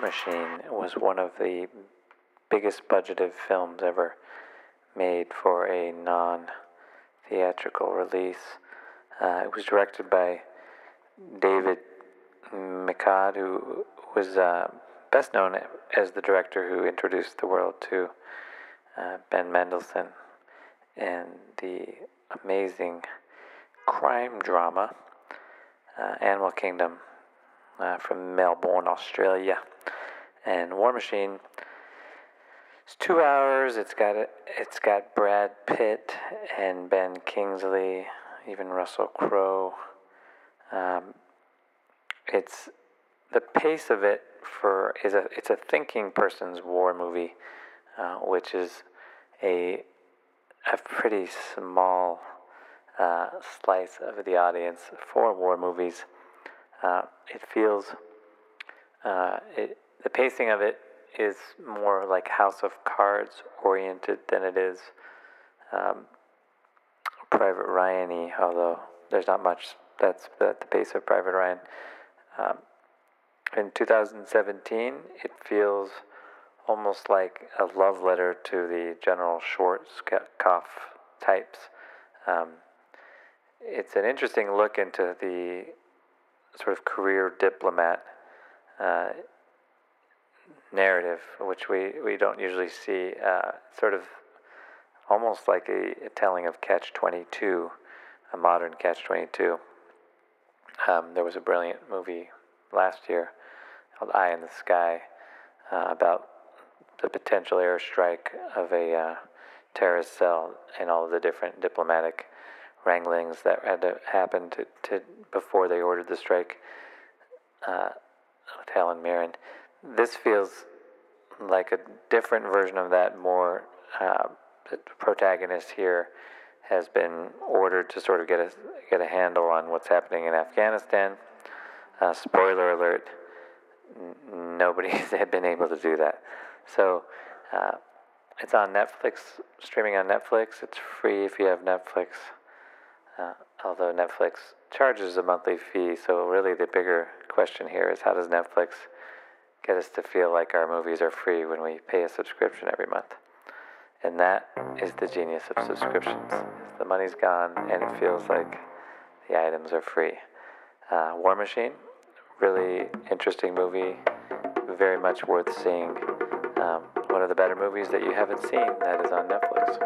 Machine was one of the biggest budgeted films ever made for a non-theatrical release. It was directed by David Michôd, who was best known as the director who introduced the world to Ben Mendelsohn and the amazing crime drama Animal Kingdom from Melbourne, Australia. And War Machine, it's 2 hours. It's got Brad Pitt and Ben Kingsley, even Russell Crowe. It's the pace of it it's a thinking person's war movie, which is a pretty small slice of the audience for war movies. It feels the pacing of it is more like House of Cards oriented than it is Private Ryan-y, although there's not much that's at the pace of Private Ryan. In 2017, it feels almost like a love letter to the General Schwarzkopf types. It's an interesting look into the sort of career diplomat narrative, which we don't usually see, sort of almost like a telling of Catch-22, a modern Catch-22. There was a brilliant movie last year called Eye in the Sky about the potential airstrike of a terrorist cell and all of the different diplomatic wranglings that had to happen to before they ordered the strike with Helen Mirren. This feels like a different version of that. More, the protagonist here has been ordered to sort of get a handle on what's happening in Afghanistan. Spoiler alert: nobody had been able to do that. So it's on Netflix, streaming on Netflix. It's free if you have Netflix. Although Netflix charges a monthly fee, so really the bigger question here is, how does Netflix get us to feel like our movies are free when we pay a subscription every month? And that is the genius of subscriptions. The money's gone and it feels like the items are free. War Machine, really interesting movie, very much worth seeing. One of the better movies that you haven't seen that is on Netflix.